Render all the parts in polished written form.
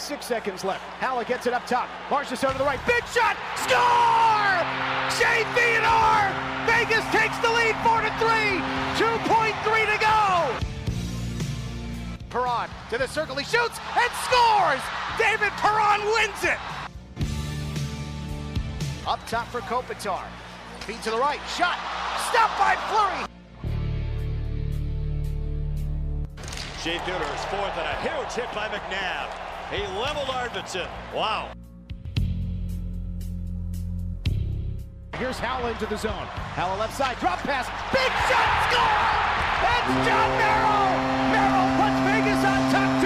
6 seconds left. Haller gets it up top. Marchessault to the right. Big shot. Score! Shea Theodore! Vegas takes the lead 4-3. 2.3 to go. Perron to the circle. He shoots and scores! David Perron wins it. Up top for Kopitar. Feet to the right. Shot. Stopped by Fleury. Shea Theodore is fourth and a huge hit by McNabb. He leveled Arvidsson. Wow. Here's Howell into the zone. Howell left side. Drop pass. Big shot. Score! It's John Merrill. Merrill puts Vegas on top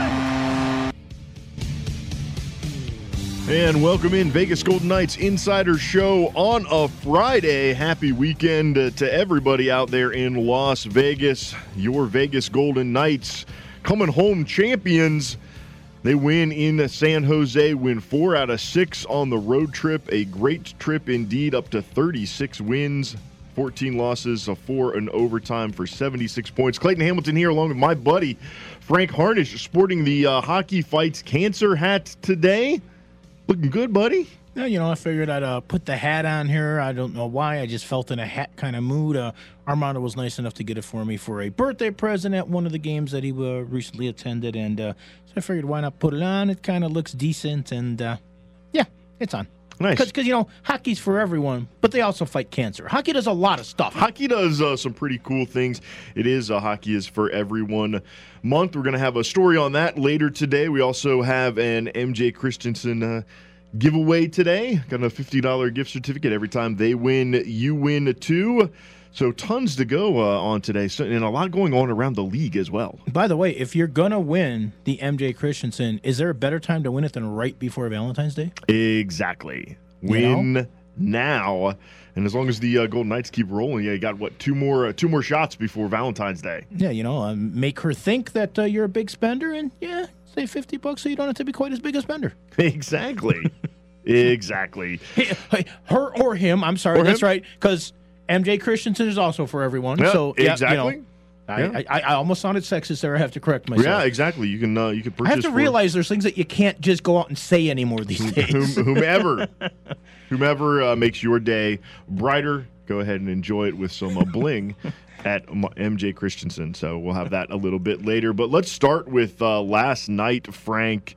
2-1. And welcome in Vegas Golden Knights Insider Show on a Friday. Happy weekend to everybody out there in Las Vegas. Your Vegas Golden Knights coming home champions. They win in San Jose, win 4 out of 6 on the road trip. A great trip indeed, up to 36 wins, 14 losses, a 4 in overtime for 76 points. Clayton Hamilton here along with my buddy Frank Harnish, sporting the Hockey Fights Cancer hat today. Looking good, buddy. Yeah, I figured I'd put the hat on here. I don't know why. I just felt in a hat kind of mood. Armando was nice enough to get it for me for a birthday present at one of the games that he recently attended. And so I figured, why not put it on? It kind of looks decent. And, yeah, it's on. Nice. Because, hockey's for everyone, but they also fight cancer. Hockey does a lot of stuff. Hockey does some pretty cool things. It is Hockey is for Everyone month. We're going to have a story on that later today. We also have an MJ Christensen giveaway today. Got a $50 gift certificate. Every time they win, you win too. So tons to go on today, and a lot going on around the league as well. By the way, if you're going to win the MJ Christensen, is there a better time to win it than right before Valentine's Day? Exactly. Win now. And as long as the Golden Knights keep rolling, you got, two more shots before Valentine's Day. Yeah, make her think that you're a big spender, and say $50 so you don't have to be quite as big a spender. Exactly. Exactly. Her or him. I'm sorry. That's right. Because MJ Christensen is also for everyone. Yeah, so exactly. I almost sounded sexist there. I have to correct myself. Yeah, exactly. You can purchase. I have to realize there's things that you can't just go out and say anymore these days. Whomever makes your day brighter, go ahead and enjoy it with some bling at MJ Christensen. So we'll have that a little bit later. But let's start with last night, Frank.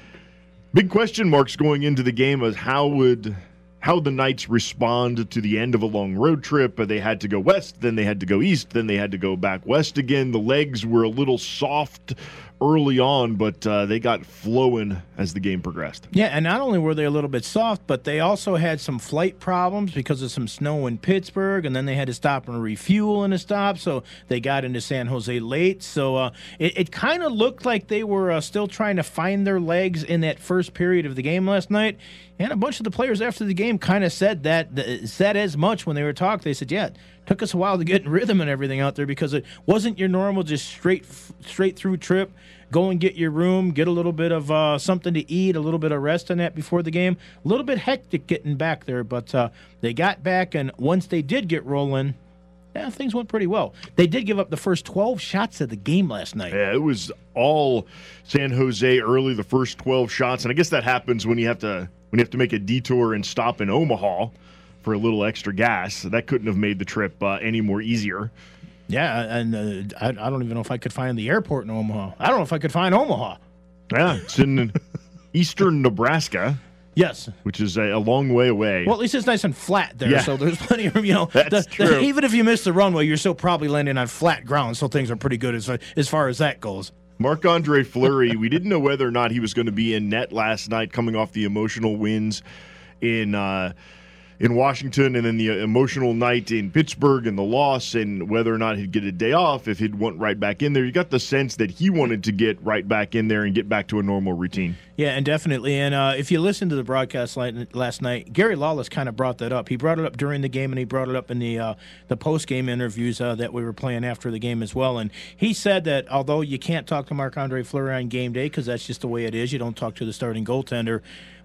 Big question marks going into the game as how the Knights respond to the end of a long road trip. They had to go west, then they had to go east, then they had to go back west again. The legs were a little soft early on, but they got flowing as the game progressed. Yeah, and not only were they a little bit soft, but they also had some flight problems because of some snow in Pittsburgh, and then they had to stop and refuel in a stop, so they got into San Jose late. So it kind of looked like they were still trying to find their legs in that first period of the game last night. And a bunch of the players after the game kind of said as much when they were talking. They said, it took us a while to get in rhythm and everything out there because it wasn't your normal just straight through trip. Go and get your room, get a little bit of something to eat, a little bit of rest on that before the game. A little bit hectic getting back there, but they got back, and once they did get rolling, things went pretty well. They did give up the first 12 shots of the game last night. Yeah, it was all San Jose early, the first 12 shots, and I guess that happens when you have to make a detour and stop in Omaha for a little extra gas. That couldn't have made the trip any more easier. Yeah, and I don't even know if I could find the airport in Omaha. I don't know if I could find Omaha. Yeah, it's in eastern Nebraska. Yes. Which is a long way away. Well, at least it's nice and flat there, so there's plenty of room. That's true. Even if you miss the runway, you're still probably landing on flat ground, so things are pretty good as far as that goes. Marc-Andre Fleury, we didn't know whether or not he was going to be in net last night coming off the emotional wins in Washington and then the emotional night in Pittsburgh and the loss, and whether or not he'd get a day off, if he'd want right back in there. You got the sense that he wanted to get right back in there and get back to a normal routine. Yeah, and definitely. And if you listen to the broadcast last night, Gary Lawless kind of brought that up. He brought it up during the game, and he brought it up in the post-game interviews that we were playing after the game as well. And he said that although you can't talk to Marc-Andre Fleury on game day because that's just the way it is, you don't talk to the starting goaltender,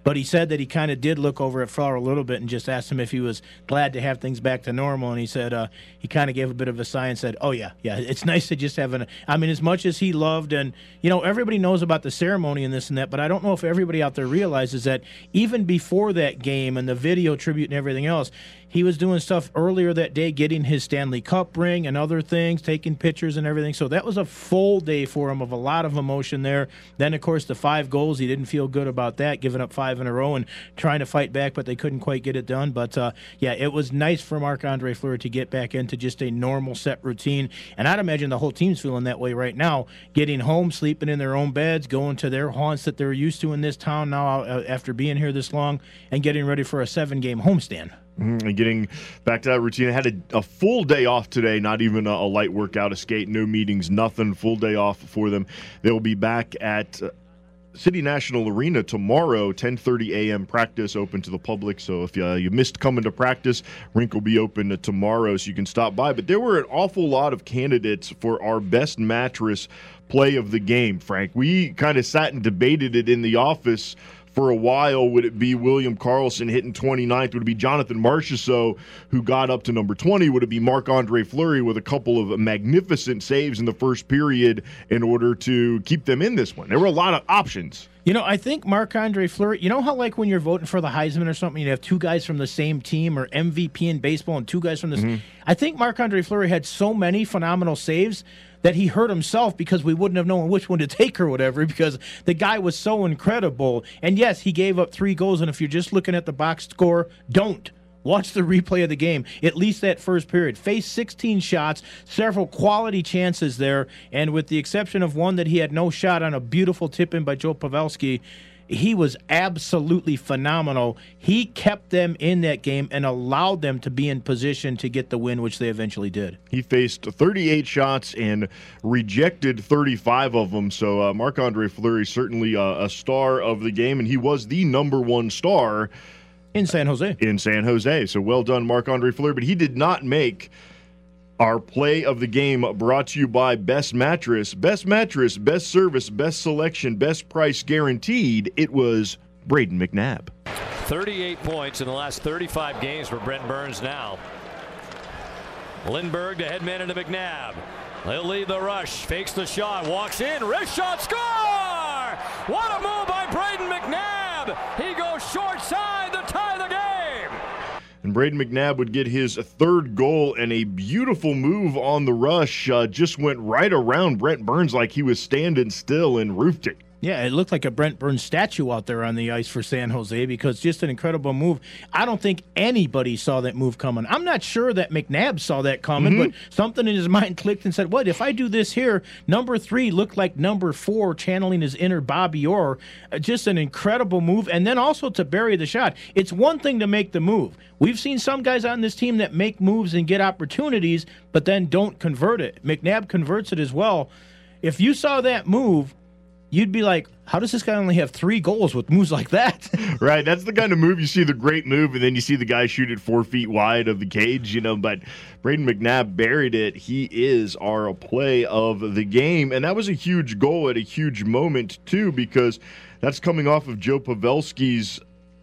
But he said that he kind of did look over at Fleur a little bit and just asked him if he was glad to have things back to normal. And he said he kind of gave a bit of a sigh and said, oh, yeah, it's nice to just have as much as he loved. And, everybody knows about the ceremony and this and that, but I don't know if everybody out there realizes that even before that game and the video tribute and everything else, he was doing stuff earlier that day, getting his Stanley Cup ring and other things, taking pictures and everything. So that was a full day for him of a lot of emotion there. Then, of course, the 5 goals, he didn't feel good about that, giving up 5 in a row and trying to fight back, but they couldn't quite get it done. But, it was nice for Marc-Andre Fleury to get back into just a normal set routine. And I'd imagine the whole team's feeling that way right now, getting home, sleeping in their own beds, going to their haunts that they're used to in this town now after being here this long, and getting ready for a 7-game homestand. And getting back to that routine. I had a full day off today, not even a light workout, a skate, no meetings, nothing, full day off for them. They will be back at City National Arena tomorrow, 10:30 a.m. practice, open to the public. So if you missed coming to practice, rink will be open tomorrow, so you can stop by. But there were an awful lot of candidates for our best mattress play of the game, Frank. We kind of sat and debated it in the office for a while. Would it be William Karlsson hitting 29th? Would it be Jonathan Marchessault, who got up to number 20? Would it be Marc-Andre Fleury with a couple of magnificent saves in the first period in order to keep them in this one? There were a lot of options. I think Marc-Andre Fleury, how like when you're voting for the Heisman or something, you have 2 guys from the same team, or MVP in baseball and 2 guys from this. I think Marc-Andre Fleury had so many phenomenal saves that he hurt himself because we wouldn't have known which one to take or whatever, because the guy was so incredible. And yes, he gave up 3 goals, and if you're just looking at the box score, don't. Watch the replay of the game, at least that first period. Faced 16 shots, several quality chances there, and with the exception of one that he had no shot on, a beautiful tip-in by Joe Pavelski, he was absolutely phenomenal. He kept them in that game and allowed them to be in position to get the win, which they eventually did. He faced 38 shots and rejected 35 of them. So Marc-Andre Fleury certainly a star of the game, and he was the number 1 star in San Jose. So well done, Marc-Andre Fleury. But he did not make our play of the game, brought to you by Best Mattress. Best Mattress, best service, best selection, best price guaranteed. It was Brayden McNabb. 38 points in the last 35 games for Brent Burns now. Lindbergh to headman into McNabb. He'll lead the rush, fakes the shot, walks in, wrist shot, score! What a move by Brayden McNabb! He goes short side to tie the game! And Brayden McNabb would get his 3rd goal, and a beautiful move on the rush just went right around Brent Burns like he was standing still and roofed it. Yeah, it looked like a Brent Burns statue out there on the ice for San Jose, because just an incredible move. I don't think anybody saw that move coming. I'm not sure that McNabb saw that coming, but something in his mind clicked and said, what, if I do this here, number 3 looked like number 4 channeling his inner Bobby Orr. Just an incredible move. And then also to bury the shot. It's one thing to make the move. We've seen some guys on this team that make moves and get opportunities, but then don't convert it. McNabb converts it as well. If you saw that move, you'd be like, how does this guy only have 3 goals with moves like that? Right, that's the kind of move you see, the great move, and then you see the guy shoot it 4 feet wide of the cage, but Brayden McNabb buried it. He is our play of the game, and that was a huge goal at a huge moment, too, because that's coming off of Joe Pavelski's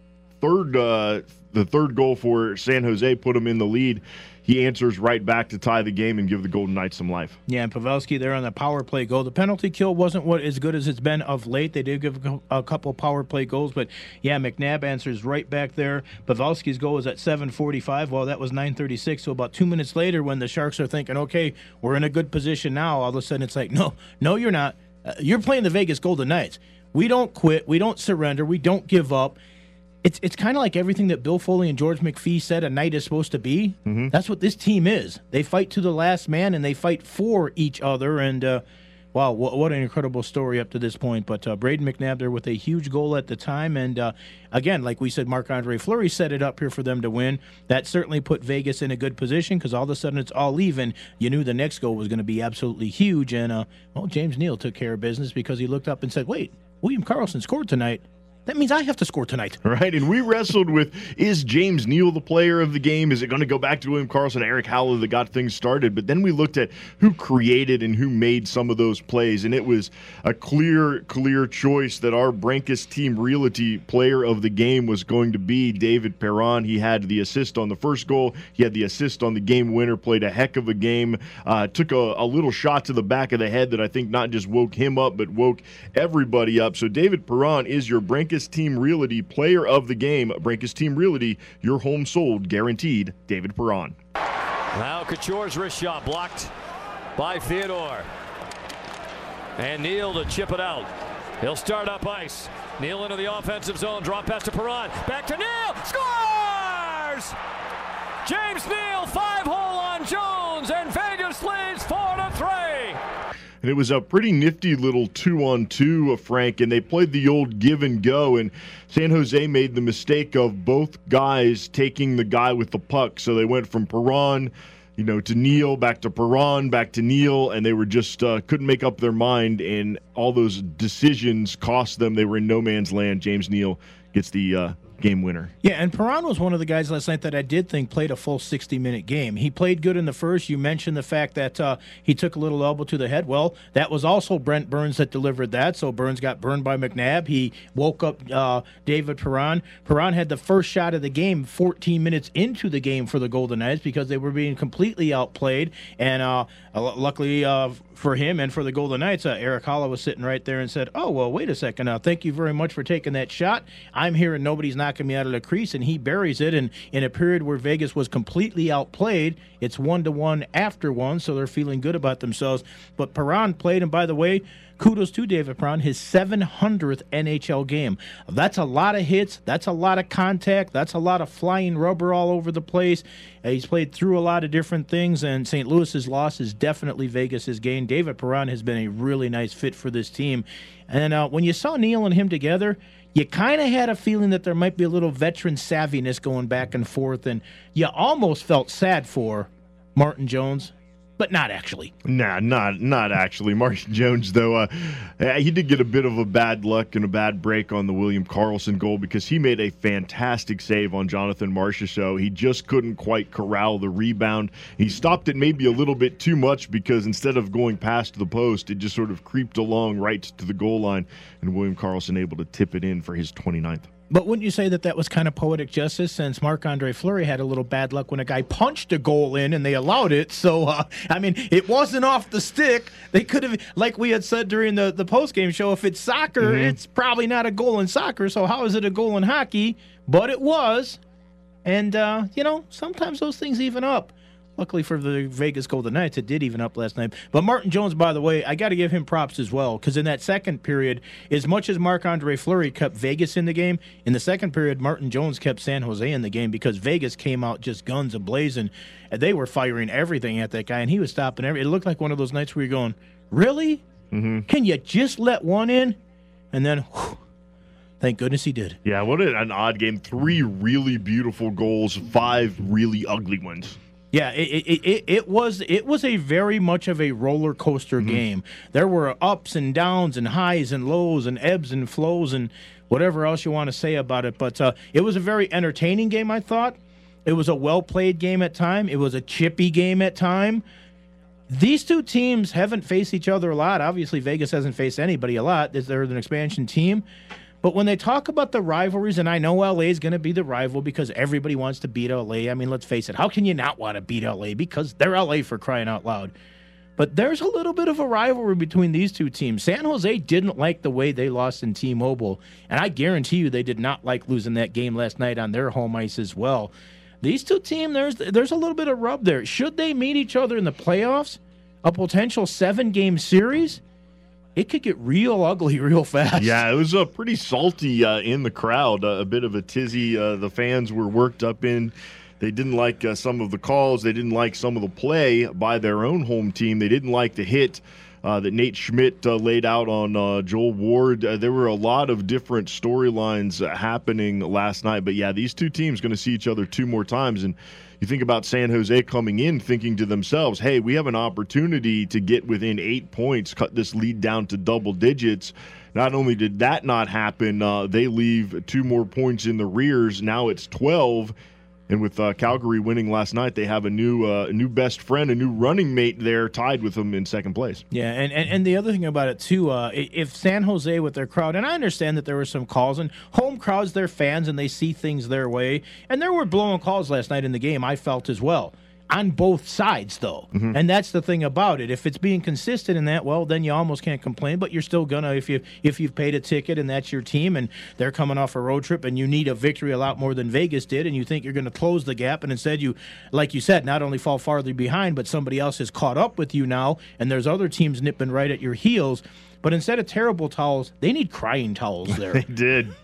the 3rd goal for San Jose, put him in the lead. He answers right back to tie the game and give the Golden Knights some life. Yeah, and Pavelski there on the power play goal. The penalty kill wasn't as good as it's been of late. They did give a couple power play goals, but yeah, McNabb answers right back there. Pavelski's goal was at 7:45. Well, that was 9:36. So about 2 minutes later, when the Sharks are thinking, okay, we're in a good position now, all of a sudden it's like, no, you're not. You're playing the Vegas Golden Knights. We don't quit. We don't surrender. We don't give up. It's kind of like everything that Bill Foley and George McPhee said a night is supposed to be. That's what this team is. They fight to the last man, and they fight for each other. And, wow, what an incredible story up to this point. But Brayden McNabb there with a huge goal at the time. And, again, like we said, Marc-Andre Fleury set it up here for them to win. That certainly put Vegas in a good position, because all of a sudden it's all even. You knew the next goal was going to be absolutely huge. And, James Neal took care of business, because he looked up and said, wait, William Karlsson scored tonight. That means I have to score tonight. Right, and we wrestled with, is James Neal the player of the game? Is it going to go back to William Karlsson, Eric Haula that got things started? But then we looked at who created and who made some of those plays, and it was a clear choice that our Brankus Team Realty player of the game was going to be David Perron. He had the assist on the first goal. He had the assist on the game winner, played a heck of a game, took a little shot to the back of the head that I think not just woke him up, but woke everybody up. So David Perron is your Brankus Team Realty player of the game. Brankus Team Realty, your home sold, guaranteed. David Perron. Now Couture's wrist shot blocked by Theodore. And Neal to chip it out. He'll start up ice. Neal into the offensive zone. Drop pass to Perron. Back to Neal. Scores! James Neal, 5-hole on Jones, and Vegas leads 4-3. And it was a pretty nifty little 2-on-2, Frank, and they played the old give and go, and San Jose made the mistake of both guys taking the guy with the puck. So they went from Perron, to Neal, back to Perron, back to Neal, and they were just couldn't make up their mind, and all those decisions cost them. They were in no man's land. James Neal gets the game winner. Yeah, and Perron was one of the guys last night that I did think played a full 60-minute game. He played good in the first. You mentioned the fact that he took a little elbow to the head. Well, that was also Brent Burns that delivered that, so Burns got burned by McNabb. He woke up David Perron. Perron had the first shot of the game 14 minutes into the game for the Golden Knights because they were being completely outplayed, and luckily for him and for the Golden Knights, Eric Haula was sitting right there and said, oh, well, wait a second now. Thank you very much for taking that shot. I'm here and nobody's knocking me out of the crease, and he buries it. And in a period where Vegas was completely outplayed, it's 1-1 after one, so they're feeling good about themselves. But Perron played, and by the way, kudos to David Perron, his 700th NHL game. That's a lot of hits. That's a lot of contact. That's a lot of flying rubber all over the place. He's played through a lot of different things, and St. Louis's loss is definitely Vegas's gain. David Perron has been a really nice fit for this team. And when you saw Neal and him together, you kind of had a feeling that there might be a little veteran savviness going back and forth, and you almost felt sad for Martin Jones. But not actually. Nah, not actually. Martin Jones, though, he did get a bit of a bad luck and a bad break on the William Karlsson goal because he made a fantastic save on Jonathan Marchessault. He just couldn't quite corral the rebound. He stopped it maybe a little bit too much because instead of going past the post, it just sort of creeped along right to the goal line, and William Karlsson able to tip it in for his 29th. But wouldn't you say that was kind of poetic justice, since Marc-Andre Fleury had a little bad luck when a guy punched a goal in and they allowed it? So, it wasn't off the stick. They could have, like we had said during the postgame show, if it's soccer, it's probably not a goal in soccer, so how is it a goal in hockey? But it was. And, sometimes those things even up. Luckily for the Vegas Golden Knights, it did even up last night. But Martin Jones, by the way, I got to give him props as well, because in that second period, as much as Marc-Andre Fleury kept Vegas in the game, in the second period, Martin Jones kept San Jose in the game because Vegas came out just guns a-blazing. And they were firing everything at that guy, and he was stopping everything. It looked like one of those nights where you're going, really? Mm-hmm. Can you just let one in? And then, whew, thank goodness he did. Yeah, what an odd game. 3 really beautiful goals, 5 really ugly ones. Yeah, it was a very much of a roller coaster game. There were ups and downs and highs and lows and ebbs and flows and whatever else you want to say about it. But it was a very entertaining game, I thought. It was a well-played game at time. It was a chippy game at time. These two teams haven't faced each other a lot. Obviously, Vegas hasn't faced anybody a lot. They're an expansion team. But when they talk about the rivalries, and I know LA is going to be the rival because everybody wants to beat LA. I mean, let's face it. How can you not want to beat LA? Because they're LA, for crying out loud. But there's a little bit of a rivalry between these two teams. San Jose didn't like the way they lost in T-Mobile, and I guarantee you they did not like losing that game last night on their home ice as well. These two teams, there's a little bit of rub there. Should they meet each other in the playoffs, a potential 7-game series, it could get real ugly real fast. Yeah, it was pretty salty in the crowd, a bit of a tizzy. The fans were worked up in. They didn't like some of the calls. They didn't like some of the play by their own home team. They didn't like the hit that Nate Schmidt laid out on Joel Ward. There were a lot of different storylines happening last night. But, yeah, these two teams going to see each other 2 more times. And you think about San Jose coming in thinking to themselves, hey, we have an opportunity to get within 8 points, cut this lead down to double digits. not only did that not happen, they leave 2 more points in the rears. Now it's 12. And with Calgary winning last night, they have a new best friend, a new running mate there, tied with them in second place. Yeah, and the other thing about it, too, if San Jose with their crowd, and I understand that there were some calls, and home crowds, they're fans, and they see things their way, and there were blowing calls last night in the game, I felt as well. On both sides, though. Mm-hmm. And that's the thing about it. If it's being consistent in that, well, then you almost can't complain, but you're still going to, if you've paid a ticket and that's your team and they're coming off a road trip and you need a victory a lot more than Vegas did and you think you're going to close the gap, and instead you, like you said, not only fall farther behind, but somebody else has caught up with you now, and there's other teams nipping right at your heels. But instead of terrible towels, they need crying towels there. They did.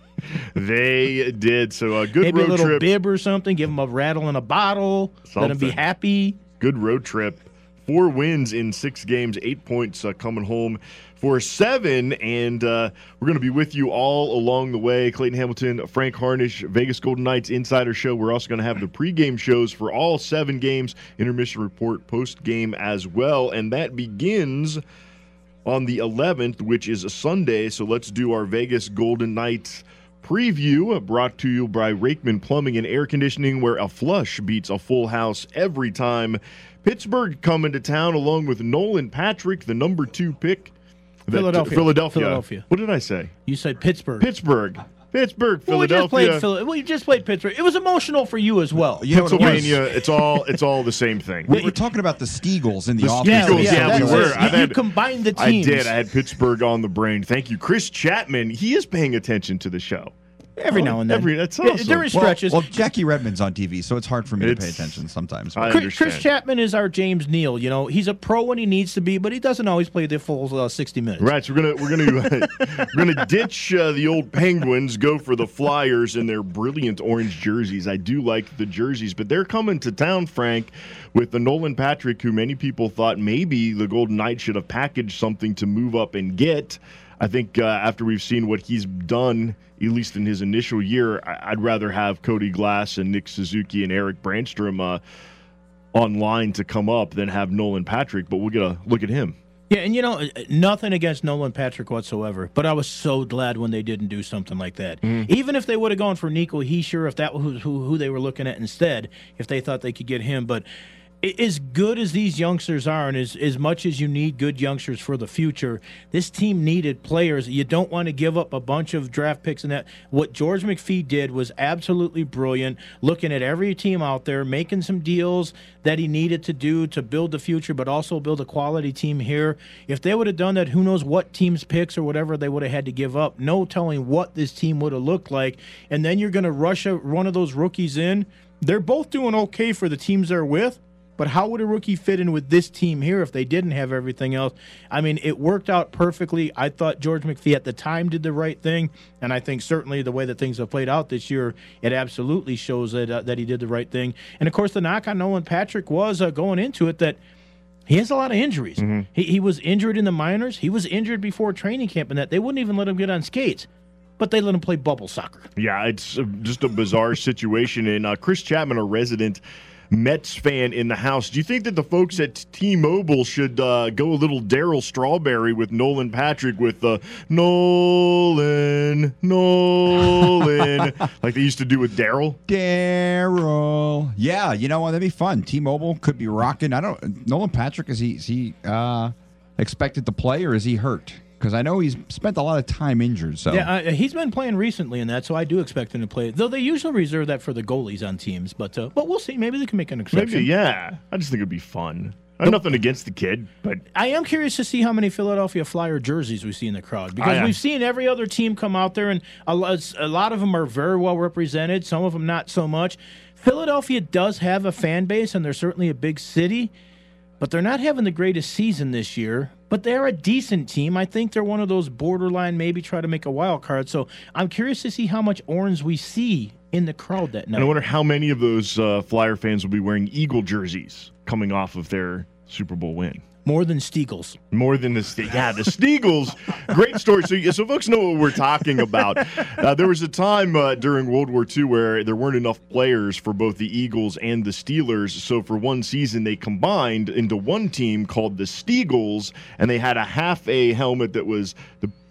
They did. So a good Maybe road a little trip. bib or something. Give them a rattle in a bottle. Let them be happy. Good road trip. 4 wins in 6 games, 8 points coming home for 7. And we're going to be with you all along the way. Clayton Hamilton, Frank Harnish, Vegas Golden Knights Insider Show. We're also going to have the pregame shows for all 7 games, intermission report, post-game as well. And that begins on the 11th, which is a Sunday. So let's do our Vegas Golden Knights preview, brought to you by Rakeman Plumbing and Air Conditioning, where a flush beats a full house every time. Pittsburgh coming to town along with Nolan Patrick, the number 2 pick. Philadelphia. What did I say? You said Pittsburgh. Pittsburgh, Philadelphia. We just played Pittsburgh. It was emotional for you as well. Pennsylvania, it's all the same thing. We were talking about the Steagles in the office. Yeah, we were. You combined the teams. I did. I had Pittsburgh on the brain. Thank you. Chris Chapman, he is paying attention to the show. Every now and then. That's awesome. During stretches. Well, Jackie Redmond's on TV, so it's hard for me to pay attention sometimes. Chris Chapman is our James Neal. You know, he's a pro when he needs to be, but he doesn't always play the full 60 minutes. Right. So we're gonna ditch the old Penguins, go for the Flyers in their brilliant orange jerseys. I do like the jerseys, but they're coming to town, Frank, with the Nolan Patrick, who many people thought maybe the Golden Knights should have packaged something to move up and get. I think after we've seen what he's done, at least in his initial year, I'd rather have Cody Glass and Nick Suzuki and Eric Brandstrom online to come up than have Nolan Patrick, but we'll get a look at him. Yeah, and nothing against Nolan Patrick whatsoever, but I was so glad when they didn't do something like that. Mm-hmm. Even if they would have gone for Nico Hischier, if that was who they were looking at instead, if they thought they could get him, but as good as these youngsters are, and as much as you need good youngsters for the future, this team needed players. You don't want to give up a bunch of draft picks and that. What George McPhee did was absolutely brilliant, looking at every team out there, making some deals that he needed to do to build the future, but also build a quality team here. If they would have done that, who knows what team's picks or whatever they would have had to give up. No telling what this team would have looked like. And then you're going to rush one of those rookies in. They're both doing okay for the teams they're with. But how would a rookie fit in with this team here if they didn't have everything else? I mean, it worked out perfectly. I thought George McPhee at the time did the right thing, and I think certainly the way that things have played out this year, it absolutely shows that he did the right thing. And, of course, the knock on Nolan Patrick was going into it that he has a lot of injuries. Mm-hmm. He was injured in the minors. He was injured before training camp, and that they wouldn't even let him get on skates. But they let him play bubble soccer. Yeah, it's just a bizarre situation. And Chris Chapman, a resident Mets fan in the house. Do you think that the folks at T-Mobile should go a little Darryl Strawberry with Nolan Patrick with Nolan, like they used to do with Darryl? Darryl. Yeah, you know what? That'd be fun. T-Mobile could be rocking. Nolan Patrick, is he expected to play or is he hurt? Because I know he's spent a lot of time injured. So yeah, he's been playing recently in that, so I do expect him to play. Though they usually reserve that for the goalies on teams, but we'll see. Maybe they can make an exception. Maybe, yeah. I just think it'd be fun. I have nothing against the kid, but I am curious to see how many Philadelphia Flyer jerseys we see in the crowd, because we've seen every other team come out there, and a lot of them are very well represented. Some of them not so much. Philadelphia does have a fan base, and they're certainly a big city. But they're not having the greatest season this year. But they're a decent team. I think they're one of those borderline, maybe try to make a wild card. So I'm curious to see how much orange we see in the crowd that night. And I wonder how many of those Flyer fans will be wearing Eagle jerseys coming off of their Super Bowl win. More than Steagles. More than the Steagles. Great story. So folks know what we're talking about. There was a time during World War II where there weren't enough players for both the Eagles and the Steelers. So for one season, they combined into one team called the Steagles, and they had a half a helmet that was the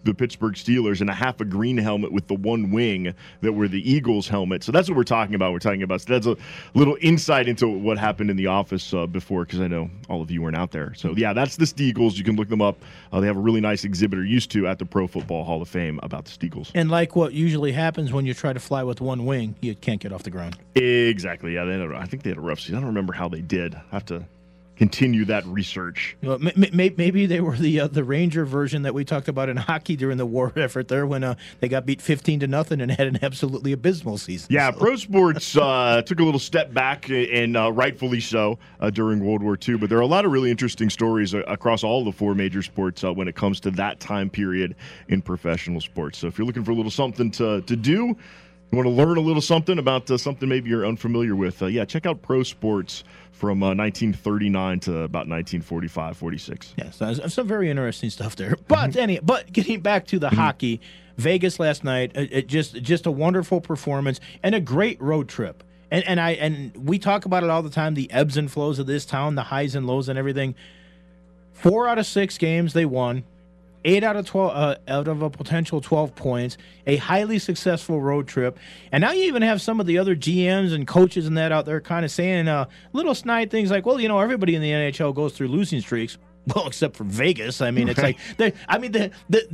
the Pittsburgh Steelers and a half a green helmet with the one wing that were the Eagles helmet. So that's what we're talking about. So that's a little insight into what happened in the office before, because I know all of you weren't out there. So yeah, that's the Steagles. You can look them up. They have a really nice exhibit, or used to, at the Pro Football Hall of Fame about the Steagles. And like what usually happens when you try to fly with one wing, you can't get off the ground. Exactly. Yeah, I think they had a rough season. I don't remember how they did. I have to continue that research. Well, maybe they were the Ranger version that we talked about in hockey during the war effort there, when they got beat 15-0 and had an absolutely abysmal season. Yeah, pro sports took a little step back, and rightfully so, during World War II. But there are a lot of really interesting stories across all the four major sports when it comes to that time period in professional sports. So if you're looking for a little something to do, you want to learn a little something about something maybe you're unfamiliar with, check out Pro Sports from 1939 to about 1945, 46. Yeah, so some very interesting stuff there. But but getting back to the hockey, Vegas last night, just a wonderful performance and a great road trip. And we talk about it all the time, the ebbs and flows of this town, the highs and lows and everything. 4 out of 6 games they won. 8 out of 12 out of a potential 12 points, a highly successful road trip. And now you even have some of the other GMs and coaches and that out there kind of saying little snide things like, well, everybody in the NHL goes through losing streaks. Well, except for Vegas. I mean, it's like the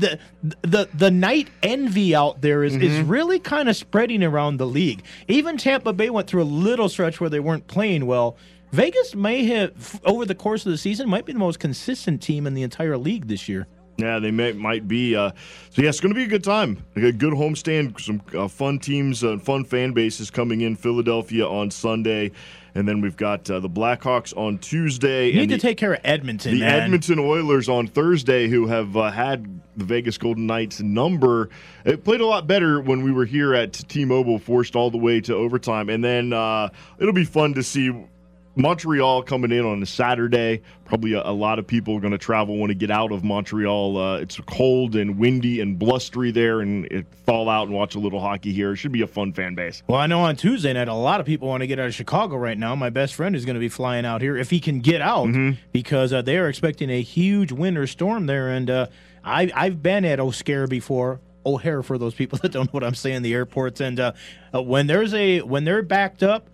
night envy out there is really kind of spreading around the league. Even Tampa Bay went through a little stretch where they weren't playing well. Vegas may have, over the course of the season, might be the most consistent team in the entire league this year. Yeah, they might be. So, yeah, it's going to be a good time. A good homestand, some fun teams, fun fan bases coming in. Philadelphia on Sunday, and then we've got the Blackhawks on Tuesday. You need to take care of Edmonton, The Edmonton Oilers on Thursday, who have had the Vegas Golden Knights number. It played a lot better when we were here at T-Mobile, forced all the way to overtime. And then it'll be fun to see Montreal coming in on a Saturday. Probably a lot of people are going to travel, want to get out of Montreal. It's cold and windy and blustery there, and thaw out and watch a little hockey here. It should be a fun fan base. Well, I know on Tuesday night, a lot of people want to get out of Chicago right now. My best friend is going to be flying out here if he can get out, because they are expecting a huge winter storm there. And I've been at O'Scare before. O'Hare, for those people that don't know what I'm saying, the airports. And when they're backed up,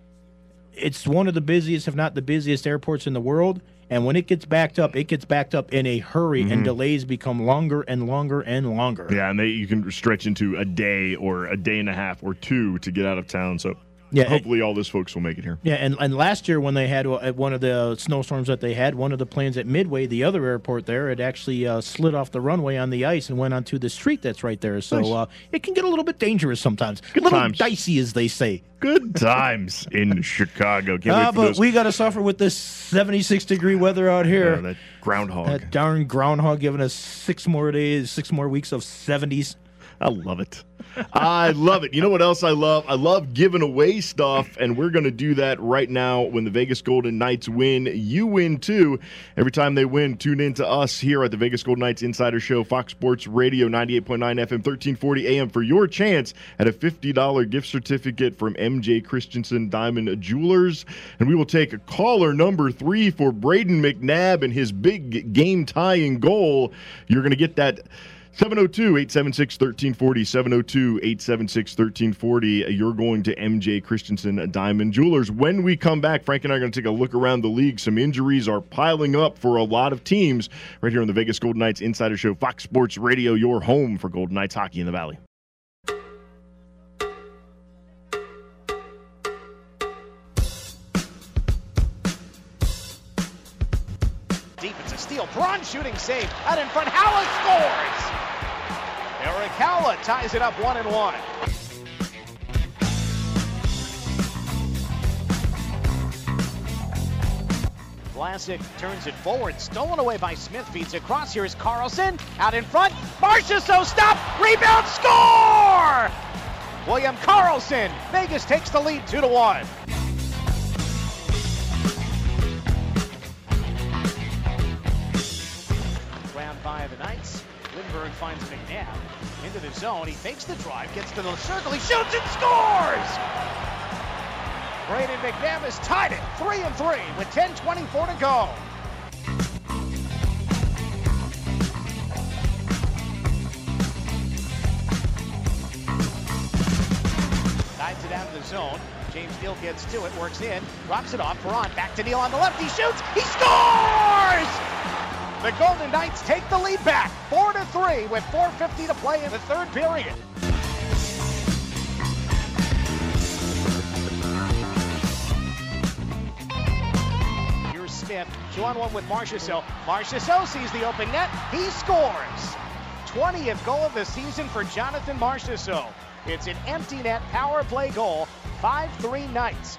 it's one of the busiest, if not the busiest, airports in the world. And when it gets backed up in a hurry, and delays become longer and longer and longer. Yeah, and you can stretch into a day or a day and a half or 2 to get out of town. So yeah, hopefully all those folks will make it here. Yeah, and last year when they had one of the snowstorms that they had, one of the planes at Midway, the other airport there, it actually slid off the runway on the ice and went onto the street that's right there. So nice. It can get a little bit dangerous sometimes. Good a little times. Dicey, as they say. Good times in Chicago. Can't wait for but those. We got to suffer with this 76-degree weather out here. That groundhog. That darn groundhog giving us 6 more days, 6 more weeks of 70s. I love it. I love it. You know what else I love? I love giving away stuff, and we're going to do that right now. When the Vegas Golden Knights win, you win too. Every time they win, tune in to us here at the Vegas Golden Knights Insider Show, Fox Sports Radio, 98.9 FM, 1340 AM, for your chance at a $50 gift certificate from MJ Christensen Diamond Jewelers. And we will take caller number 3 for Braden McNabb and his big game-tying goal. You're going to get that 702-876-1340, 702-876-1340. You're going to MJ Christensen Diamond Jewelers. When we come back, Frank and I are going to take a look around the league. Some injuries are piling up for a lot of teams right here on the Vegas Golden Knights Insider Show, Fox Sports Radio, your home for Golden Knights hockey in the Valley. Deep, it's a steal. Braun shooting save. Out in front, Haula scores! Eric Haula ties it up 1-1. Vlasic turns it forward, stolen away by Smith, feeds across. Here's Carlson, out in front. Marchessault, stop, rebound, score! William Carlson, Vegas takes the lead 2-1. Grabbed by the Knights. Lindbergh finds McNabb into the zone. He fakes the drive, gets to the circle, he shoots and scores! Braden McNabb has tied it 3-3 with 10:24 to go. Guides it out of the zone. James Neal gets to it, works in, drops it off. Perron back to Neal on the left. He shoots. He scores! The Golden Knights take the lead back, 4-3, with 4:50 to play in the third period. Here's Smith, 2-on-1 with Marchessault. Marchessault sees the open net. He scores. 20th goal of the season for Jonathan Marchessault. It's an empty net power play goal. 5-3 Knights.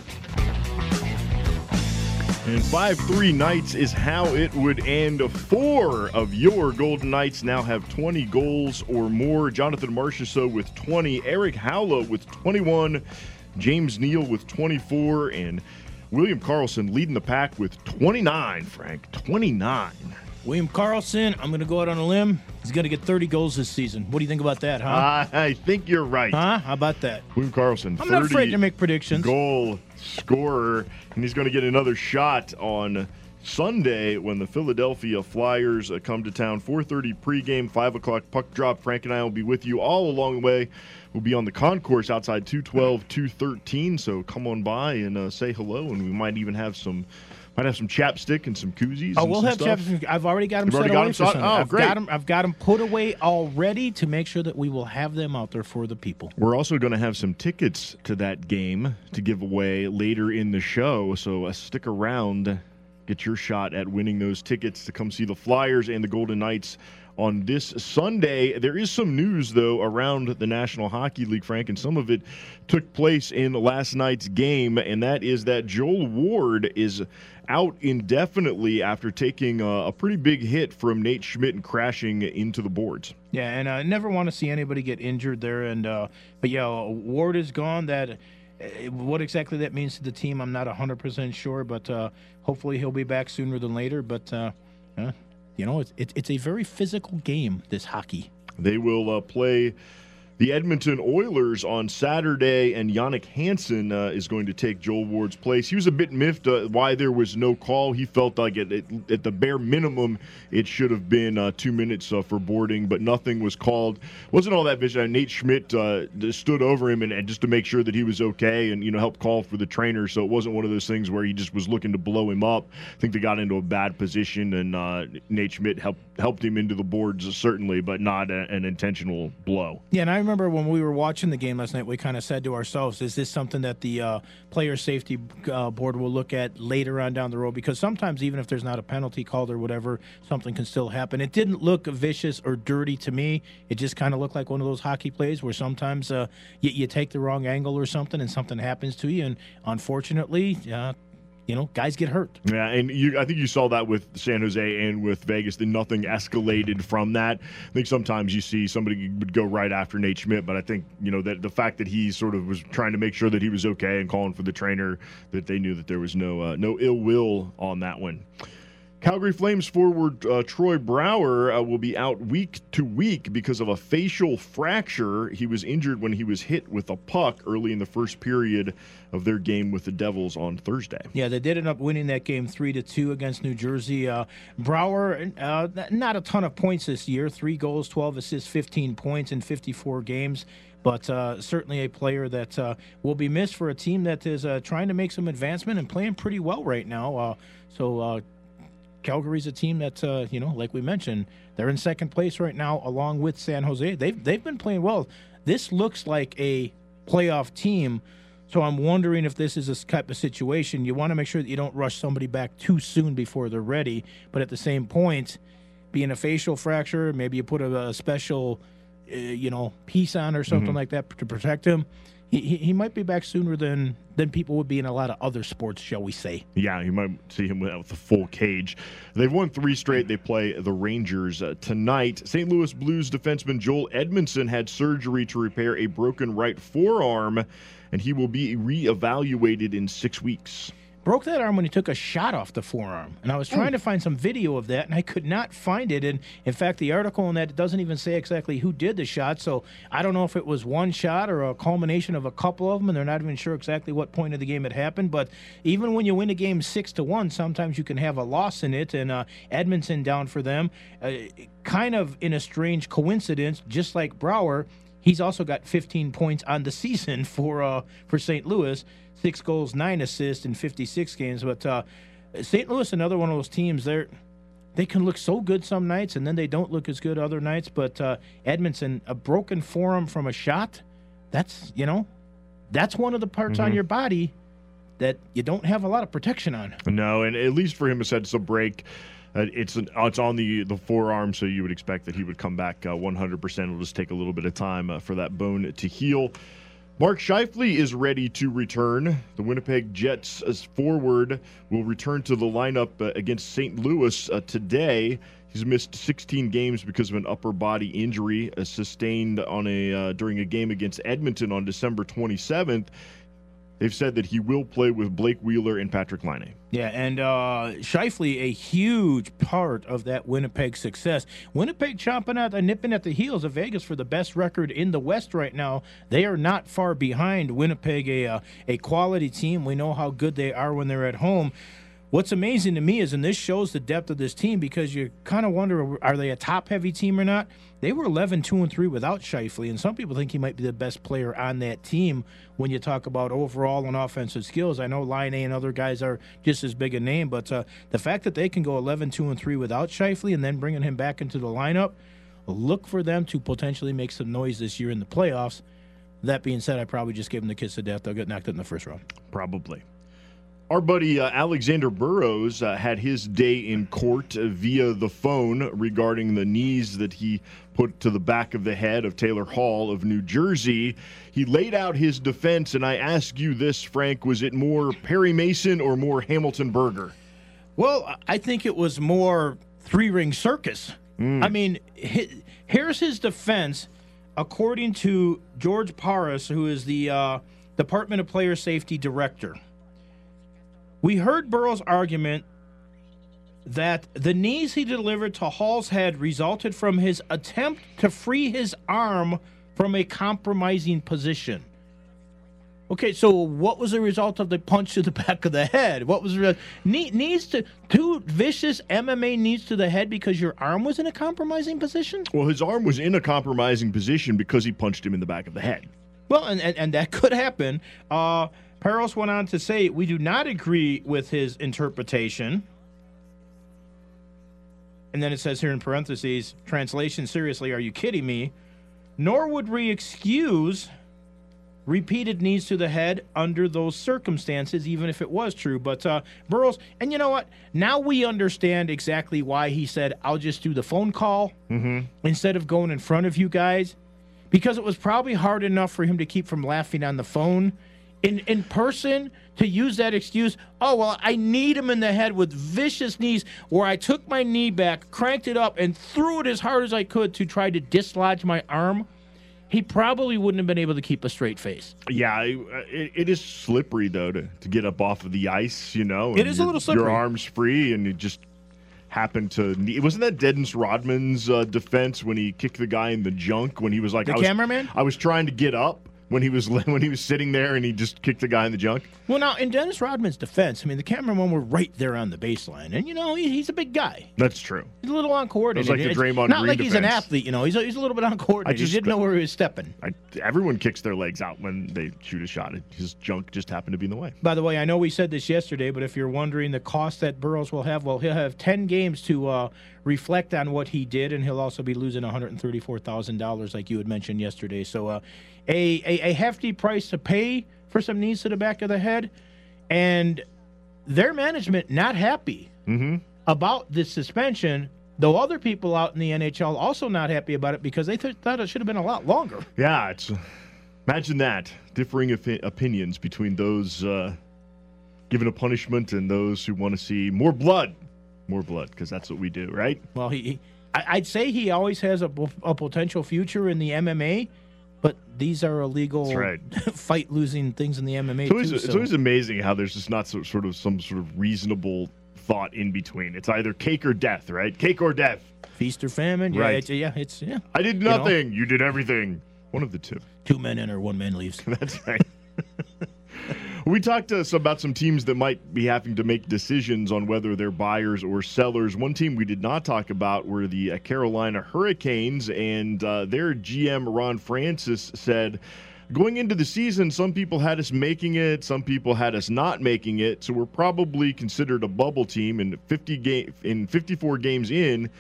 And 5-3 Knights is how it would end. 4 of your Golden Knights now have 20 goals or more. Jonathan Marchessault with 20, Erik Haula with 21, James Neal with 24, and William Karlsson leading the pack with 29, Frank. 29. William Karlsson, I'm going to go out on a limb. He's going to get 30 goals this season. What do you think about that, huh? I think you're right. Huh? How about that? William Karlsson, I'm not afraid to make predictions. Goal scorer, and he's going to get another shot on Sunday when the Philadelphia Flyers come to town. 4:30 pregame, 5 o'clock puck drop. Frank and I will be with you all along the way. We'll be on the concourse outside 212, 213, so come on by and say hello, and we might even have some chapstick and some koozies. Oh, we'll have chapstick. I've already got them set away for Sunday. Oh, great. I've got them put away already to make sure that we will have them out there for the people. We're also going to have some tickets to that game to give away later in the show, so stick around. Get your shot at winning those tickets to come see the Flyers and the Golden Knights on this Sunday. There is some news, though, around the National Hockey League, Frank, and some of it took place in last night's game, and that is that Joel Ward is out indefinitely after taking a pretty big hit from Nate Schmidt and crashing into the boards. Yeah, and I never want to see anybody get injured there. And but yeah, Ward is gone. That what exactly that means to the team, I'm not 100% sure, but hopefully he'll be back sooner than later. But you know, it's a very physical game, this hockey. They will play the Edmonton Oilers on Saturday, and Jannik Hansen is going to take Joel Ward's place. He was a bit miffed why there was no call. He felt like at the bare minimum it should have been 2 minutes for boarding, but nothing was called. Wasn't all that vision. Nate Schmidt stood over him and just to make sure that he was okay and helped call for the trainer, so it wasn't one of those things where he just was looking to blow him up. I think they got into a bad position, and Nate Schmidt helped him into the boards, certainly, but not an intentional blow. Yeah, and I remember when we were watching the game last night, we kind of said to ourselves, is this something that the player safety board will look at later on down the road? Because sometimes even if there's not a penalty called or whatever, something can still happen. It didn't look vicious or dirty to me. It just kind of looked like one of those hockey plays where sometimes you take the wrong angle or something and something happens to you. And unfortunately, guys get hurt. Yeah, and I think you saw that with San Jose and with Vegas, that nothing escalated from that. I think sometimes you see somebody would go right after Nate Schmidt, but I think, that the fact that he sort of was trying to make sure that he was okay and calling for the trainer, that they knew that there was no ill will on that one. Calgary Flames forward Troy Brouwer will be out week to week because of a facial fracture. He was injured when he was hit with a puck early in the first period of their game with the Devils on Thursday. Yeah, they did end up winning that game 3-2 against New Jersey. Brouwer, not a ton of points this year. 3 goals, 12 assists, 15 points in 54 games. But certainly a player that will be missed for a team that is trying to make some advancement and playing pretty well right now. Calgary's a team that, like we mentioned, they're in second place right now along with San Jose. They've been playing well. This looks like a playoff team, so I'm wondering if this is a type of situation. You want to make sure that you don't rush somebody back too soon before they're ready, but at the same point, being a facial fracture, maybe you put a special, piece on or something like that to protect him. He might be back sooner than people would be in a lot of other sports, shall we say. Yeah, you might see him with the full cage. They've won 3 straight. They play the Rangers tonight. St. Louis Blues defenseman Joel Edmondson had surgery to repair a broken right forearm, and he will be reevaluated in 6 weeks. Broke that arm when he took a shot off the forearm. And I was trying to find some video of that, and I could not find it. And, in fact, the article on that doesn't even say exactly who did the shot, so I don't know if it was one shot or a culmination of a couple of them, and they're not even sure exactly what point of the game it happened. But even when you win a game 6-1, sometimes you can have a loss in it, and Edmondson down for them. Kind of in a strange coincidence, just like Brouwer, He's also got 15 points on the season for St. Louis, 6 goals, 9 assists in 56 games. But St. Louis, another one of those teams, they can look so good some nights, and then they don't look as good other nights. But Edmondson, a broken forearm from a shot, that's one of the parts on your body that you don't have a lot of protection on. No, and at least for him, it's a break. It's on the forearm, so you would expect that he would come back 100%. It'll just take a little bit of time for that bone to heal. Mark Scheifele is ready to return. The Winnipeg Jets as forward will return to the lineup against St. Louis today. He's missed 16 games because of an upper body injury sustained during a game against Edmonton on December 27th. They've said that he will play with Blake Wheeler and Patrick Laine. Yeah, and Scheifele, a huge part of that Winnipeg success. Winnipeg nipping at the heels of Vegas for the best record in the West right now. They are not far behind Winnipeg, a quality team. We know how good they are when they're at home. What's amazing to me is, and this shows the depth of this team, because you kind of wonder, are they a top-heavy team or not? They were 11-2-3 without Scheifele, and some people think he might be the best player on that team when you talk about overall and offensive skills. I know Laine and other guys are just as big a name, but the fact that they can go 11-2-3 without Scheifele and then bringing him back into the lineup, look for them to potentially make some noise this year in the playoffs. That being said, I probably just gave them the kiss of death. They'll get knocked out in the first round. Probably. Our buddy Alexander Burrows had his day in court via the phone regarding the knees that he put to the back of the head of Taylor Hall of New Jersey. He laid out his defense, and I ask you this, Frank, was it more Perry Mason or more Hamilton Berger? Well, I think it was more three-ring circus. I mean, here's his defense, according to George Paris, who is the Department of Player Safety Director. We heard Burrow's argument that the knees he delivered to Hall's head resulted from his attempt to free his arm from a compromising position. Okay, so what was the result of the punch to the back of the head? What was the two vicious MMA knees to the head because your arm was in a compromising position? Well, his arm was in a compromising position because he punched him in the back of the head. Well, and that could happen. Peros went on to say, we do not agree with his interpretation. And then it says here in parentheses, translation, seriously, are you kidding me? Nor would we excuse repeated knees to the head under those circumstances, even if it was true. But Burrows, and you know what? Now we understand exactly why he said, I'll just do the phone call instead of going in front of you guys. Because it was probably hard enough for him to keep from laughing on the phone. In person, to use that excuse, oh, well, I need him in the head with vicious knees, where I took my knee back, cranked it up, and threw it as hard as I could to try to dislodge my arm, he probably wouldn't have been able to keep a straight face. Yeah, it is slippery, though, to get up off of the ice, you know. It is a little slippery. Your arm's free, and you just happened to – wasn't that Dennis Rodman's defense when he kicked the guy in the junk when he was like – The cameraman? I was trying to get up. When he was sitting there and he just kicked the guy in the junk? Well, now, in Dennis Rodman's defense, I mean, the cameramen were right there on the baseline. And, you know, he's a big guy. That's true. He's a little uncoordinated. It was like the Draymond Not Green like he's an defense. athlete, you know. He's a little bit uncoordinated. He didn't know where he was stepping. Everyone kicks their legs out when they shoot a shot. His junk just happened to be in the way. By the way, I know we said this yesterday, but if you're wondering the cost that Burrows will have, well, he'll have 10 games to reflect on what he did, and he'll also be losing $134,000 like you had mentioned yesterday. So a hefty price to pay for some knees to the back of the head, and their management not happy about this suspension, though other people out in the NHL also not happy about it because they thought it should have been a lot longer. Yeah, imagine that. Differing opinions between those given a punishment and those who want to see more blood. More blood, because that's what we do, right? Well, I'd say he always has a potential future in the MMA, but these are illegal fight-losing things in the MMA, It's always amazing how there's just not some sort of reasonable thought in between. It's either cake or death, right? Cake or death. Feast or famine. Yeah, right. It's I did nothing. You did everything. One of the two. 2 men enter, 1 man leaves. That's right. We talked about some teams that might be having to make decisions on whether they're buyers or sellers. One team we did not talk about were the Carolina Hurricanes, and their GM, Ron Francis, said, going into the season, some people had us making it, some people had us not making it, so we're probably considered a bubble team. And 54 games in,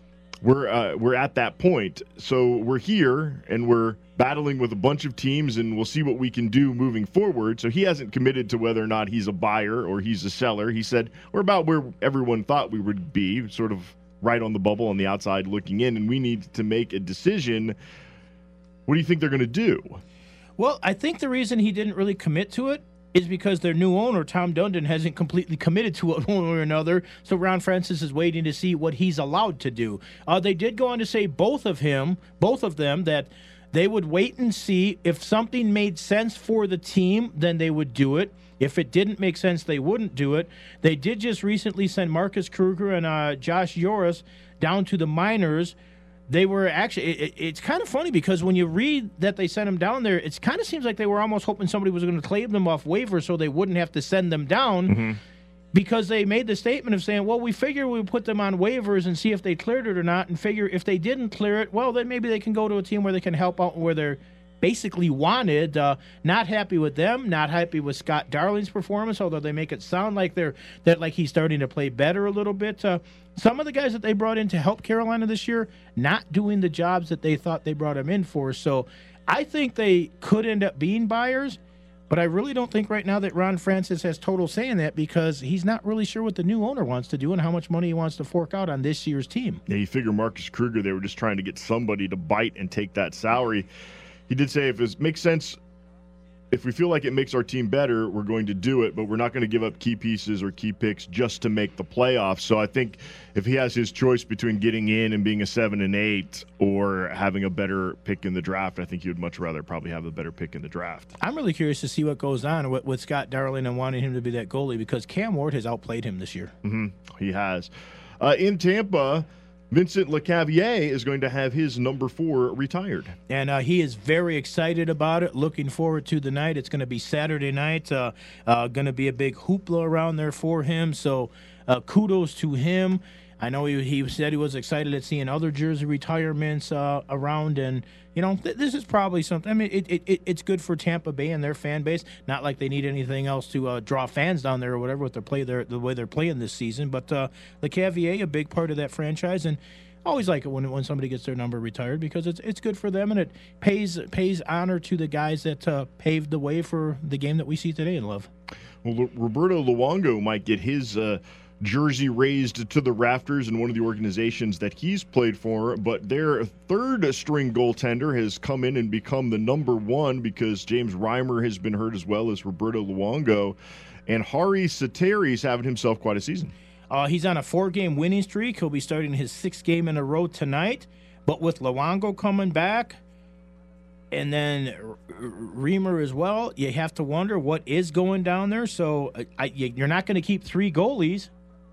we're at that point. So we're here, and we're battling with a bunch of teams, and we'll see what we can do moving forward. So he hasn't committed to whether or not he's a buyer or he's a seller. He said, we're about where everyone thought we would be, sort of right on the bubble on the outside looking in, and we need to make a decision. What do you think they're going to do? Well, I think the reason he didn't really commit to it is because their new owner, Tom Dundon, hasn't completely committed to it one way or another. So Ron Francis is waiting to see what he's allowed to do. They did go on to say, both of them, that they would wait and see if something made sense for the team, then they would do it. If it didn't make sense, they wouldn't do it. They did just recently send Marcus Kruger and Josh Joris down to the minors. They were actually, it's kind of funny because when you read that they sent them down there, it kind of seems like they were almost hoping somebody was going to claim them off waivers so they wouldn't have to send them down, because they made the statement of saying, well, we figure we put them on waivers and see if they cleared it or not, and figure if they didn't clear it, well, then maybe they can go to a team where they can help out where they're basically wanted. Not happy with them, not happy with Scott Darling's performance, although they make it sound like like he's starting to play better a little bit. Some of the guys that they brought in to help Carolina this year, not doing the jobs that they thought they brought him in for. So I think they could end up being buyers, but I really don't think right now that Ron Francis has total say in that, because he's not really sure what the new owner wants to do and how much money he wants to fork out on this year's team. Yeah, you figure Marcus Kruger, they were just trying to get somebody to bite and take that salary. He did say if it makes sense, if we feel like it makes our team better, we're going to do it, but we're not going to give up key pieces or key picks just to make the playoffs. So I think if he has his choice between getting in and being a 7-8 or having a better pick in the draft, I think he would much rather probably have a better pick in the draft. I'm really curious to see what goes on with Scott Darling and wanting him to be that goalie, because Cam Ward has outplayed him this year. He has. In Tampa, Vincent Lecavalier is going to have his number 4 retired. And he is very excited about it, looking forward to the night. It's going to be Saturday night. Going to be a big hoopla around there for him. So kudos to him. I know he said he was excited at seeing other jersey retirements around. And, you know, this is probably something. I mean, it's good for Tampa Bay and their fan base. Not like they need anything else to draw fans down there or whatever with the way they're playing this season. But Lecavalier, a big part of that franchise. And I always like it when somebody gets their number retired, because it's good for them, and it pays honor to the guys that paved the way for the game that we see today and love. Well, Roberto Luongo might get his jersey raised to the rafters in one of the organizations that he's played for, but their third-string goaltender has come in and become the number 1 because James Reimer has been hurt as well as Roberto Luongo, and Hari Satteri's having himself quite a season. He's on a 4-game winning streak. He'll be starting his 6th game in a row tonight, but with Luongo coming back and then Reimer as well, you have to wonder what is going down there. So you're not going to keep 3 goalies.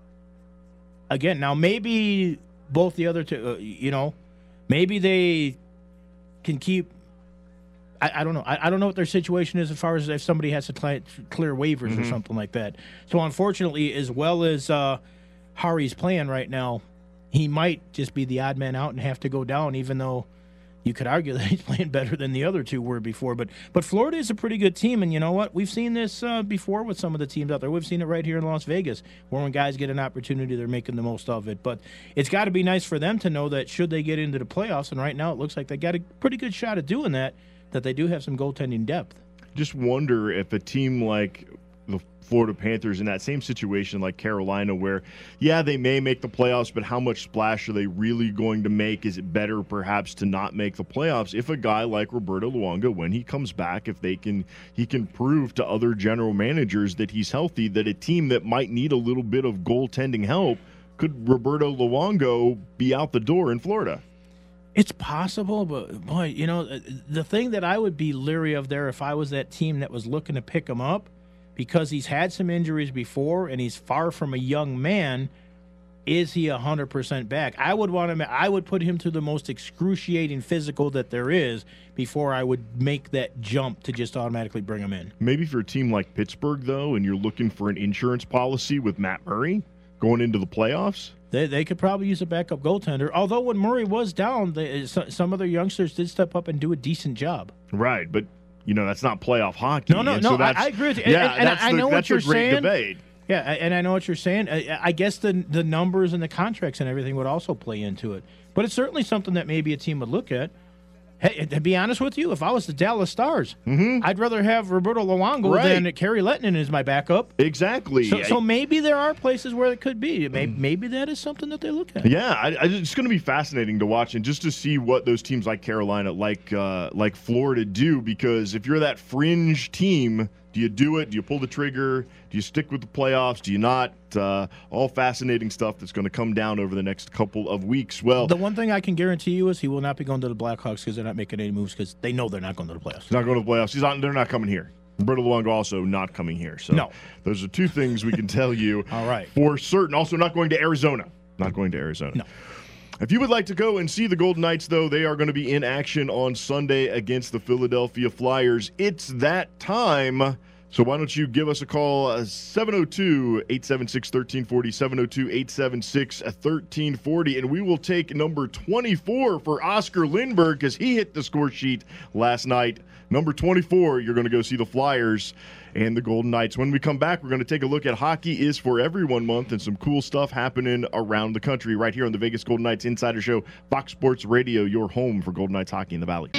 Again, now maybe both the other two, maybe they can keep. I don't know. I don't know what their situation is as far as if somebody has to clear waivers or something like that. So unfortunately, as well as Hari's playing right now, he might just be the odd man out and have to go down, even though you could argue that he's playing better than the other two were before. But Florida is a pretty good team, and you know what? We've seen this before with some of the teams out there. We've seen it right here in Las Vegas, where when guys get an opportunity, they're making the most of it. But it's got to be nice for them to know that should they get into the playoffs, and right now it looks like they got a pretty good shot at doing that they do have some goaltending depth. Just wonder if a team like the Florida Panthers in that same situation like Carolina, where, yeah, they may make the playoffs, but how much splash are they really going to make? Is it better perhaps to not make the playoffs if a guy like Roberto Luongo, when he comes back, if he can prove to other general managers that he's healthy, that a team that might need a little bit of goaltending help, could Roberto Luongo be out the door in Florida? It's possible, but boy, the thing that I would be leery of there if I was that team that was looking to pick him up, because he's had some injuries before and he's far from a young man, is he 100% back? I would put him through the most excruciating physical that there is before I would make that jump to just automatically bring him in. Maybe for a team like Pittsburgh, though, and you're looking for an insurance policy with Matt Murray going into the playoffs. They could probably use a backup goaltender. Although when Murray was down, some of their youngsters did step up and do a decent job. Right, but that's not playoff hockey. No, I agree with you. Yeah, and I know what you're saying. Debate. Yeah, and I know what you're saying. I guess the numbers and the contracts and everything would also play into it. But it's certainly something that maybe a team would look at. Hey, to be honest with you, if I was the Dallas Stars, I'd rather have Roberto Luongo than Kerry Lettinen as my backup. Exactly. So maybe there are places where it could be. Maybe that is something that they look at. Yeah, it's going to be fascinating to watch and just to see what those teams like Carolina, like Florida do. Because if you're that fringe team, do you do it? Do you pull the trigger? Do you stick with the playoffs? Do you not? All fascinating stuff that's going to come down over the next couple of weeks. Well, the one thing I can guarantee you is he will not be going to the Blackhawks because they're not making any moves because they know they're not going to the playoffs. He's not going to the playoffs. They're not coming here. Roberto Luongo also not coming here. So no. Those are two things we can tell you All right. for certain. Also not going to Arizona. Not going to Arizona. No. If you would like to go and see the Golden Knights, though, they are going to be in action on Sunday against the Philadelphia Flyers. It's that time. So why don't you give us a call, 702-876-1340, 702-876-1340, and we will take number 24 for Oscar Lindberg because he hit the score sheet last night. Number 24, you're going to go see the Flyers and the Golden Knights. When we come back, we're going to take a look at Hockey is for Everyone month and some cool stuff happening around the country right here on the Vegas Golden Knights Insider Show, Fox Sports Radio, your home for Golden Knights hockey in the Valley.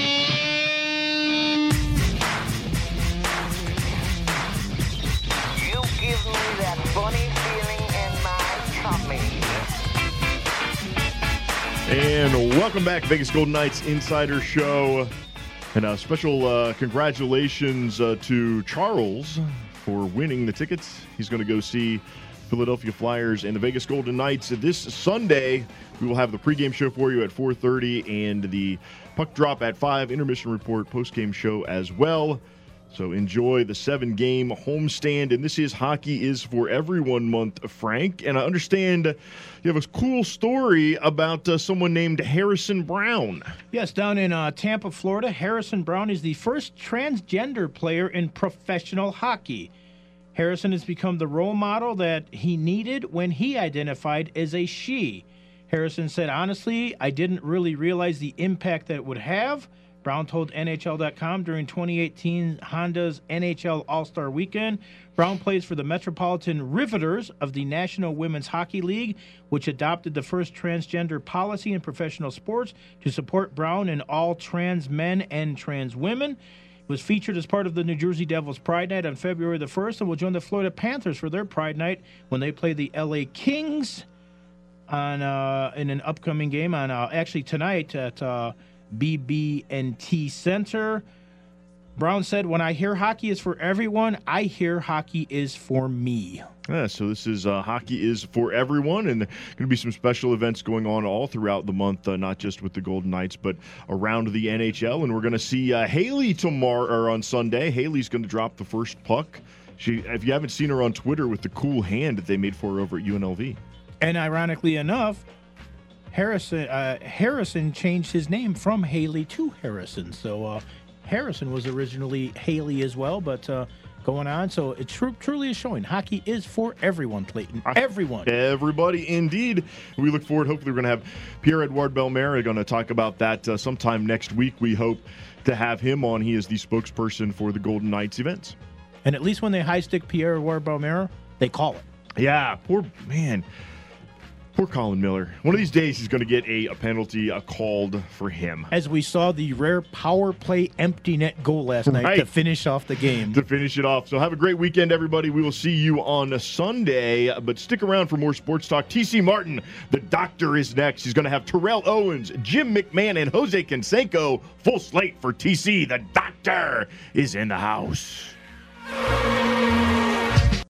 And welcome back, Vegas Golden Knights Insider Show. And a special congratulations to Charles for winning the tickets. He's going to go see Philadelphia Flyers and the Vegas Golden Knights this Sunday. We will have the pregame show for you at 4:30 and the puck drop at 5, intermission report, postgame show as well. So enjoy the 7-game homestand. And this is Hockey is for Everyone month, Frank. And I understand you have a cool story about someone named Harrison Brown. Yes, down in Tampa, Florida, Harrison Brown is the first transgender player in professional hockey. Harrison has become the role model that he needed when he identified as a she. Harrison said, honestly, I didn't really realize the impact that it would have. Brown told NHL.com during 2018 Honda's NHL All-Star Weekend. Brown plays for the Metropolitan Riveters of the National Women's Hockey League, which adopted the first transgender policy in professional sports to support Brown and all trans men and trans women. It was featured as part of the New Jersey Devils Pride Night on February the 1st and will join the Florida Panthers for their Pride Night when they play the LA Kings on in an upcoming game on actually tonight at BB&T Center. Brown said, when I hear hockey is for everyone, I hear hockey is for me. Yeah, so this is Hockey is for Everyone, and there are going to be some special events going on all throughout the month, not just with the Golden Knights, but around the NHL. And we're going to see Haley tomorrow or on Sunday. Haley's going to drop the first puck. If you haven't seen her on Twitter with the cool hand that they made for her over at UNLV. And ironically enough, Harrison changed his name from Haley to Harrison. So Harrison was originally Haley as well, but going on. So it truly is showing hockey is for everyone, Clayton. Everyone. Everybody, indeed. We look forward. Hopefully we're going to have Pierre-Edouard Bellemare going to talk about that sometime next week. We hope to have him on. He is the spokesperson for the Golden Knights events. And at least when they high-stick Pierre-Edouard Bellemare, they call it. Yeah, poor Colin Miller. One of these days he's going to get a penalty called for him. As we saw the rare power play empty net goal last night to finish off the game. To finish it off. So have a great weekend, everybody. We will see you on Sunday. But stick around for more sports talk. TC Martin, the doctor, is next. He's going to have Terrell Owens, Jim McMahon, and Jose Canseco. Full slate for TC. The doctor is in the house.